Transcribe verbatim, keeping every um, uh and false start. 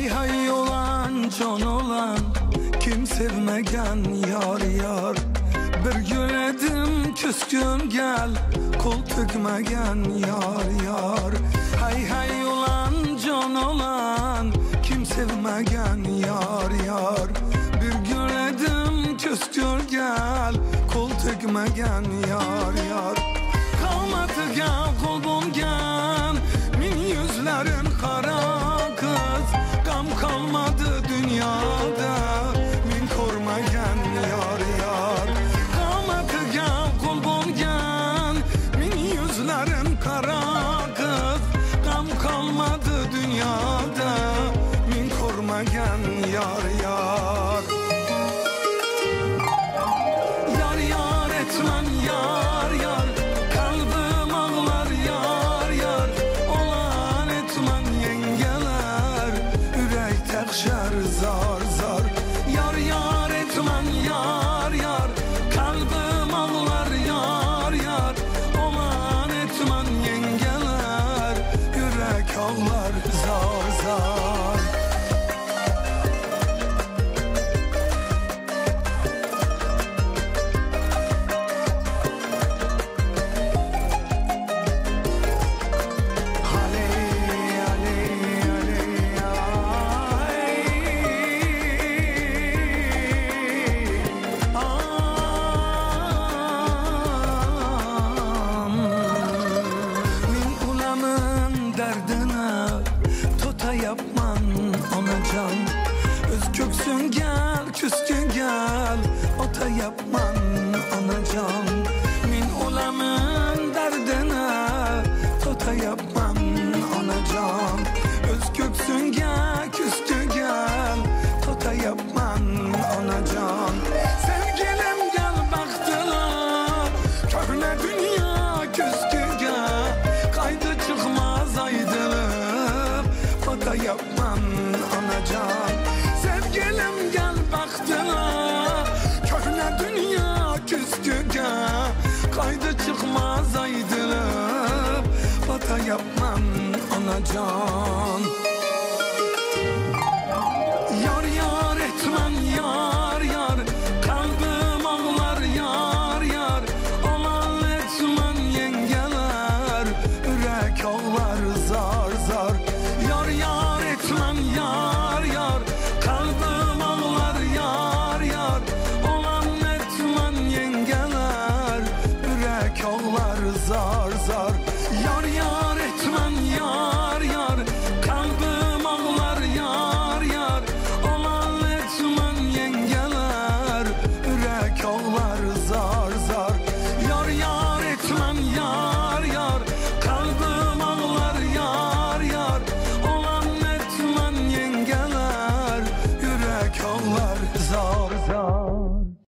Hay hay olan can olan, kim sevmegen yar yar. Bir güledim küskün gel, kul tükmegen yar yar. Hay hay olan can olan, kim sevmegen yar yar. Bir güledim küskün gel, kul tükmegen yar yar. Kalmadı gel kul bulgen, min yüzlerin kara kız. Gam kalmadı dünyada, min kormagen yar yar. Kalmadı gel kul bulgen, min yüzlerin kara kız. Gam kalmadı dünyada, min kormagen yar yar. Yar yar etmen yar yar, kalbim ağlar yar yar. Olan etmen yengeler, yürek tekşer zar zar. Yar yar etmen yar yar, kalbim ağlar yar yar. Olan etmen yengeler, yürek ağlar zar zar. Yapman anacan, öz köksün gel, küskün gel, ota yapman anacan. Min olamın derdine, tota yapman anacan. Öz köksün gel, küskün gel, tota yapman anacan. Sevgilim gel baktılar, köhne dünya küskün gel. Kaydı çıkmaz aydılıp, fata yapman anacan. Sevgilim gel baktılar, köhne dünya küsküge. Kaydı çıkmaz aydılıp, fata yapman anacan. Yar yar etmen yar yar, kalbim ağlar yar yar. Olan etmen yengeler, yürek ağlar zar zar. Yar yar etmen yar yar, kalbim ağlar yar yar. Olan etmen yengeler, yürek ağlar zar zar. Yar yar etmen yar yar, kalbim ağlar yar yar. Olan etmen yengeler, yürek ağlar zar zar. Yar yar etmen yar yar, kalbim ağlar yar yar. Olan etmen yengeler, yürek ağlar zar zar.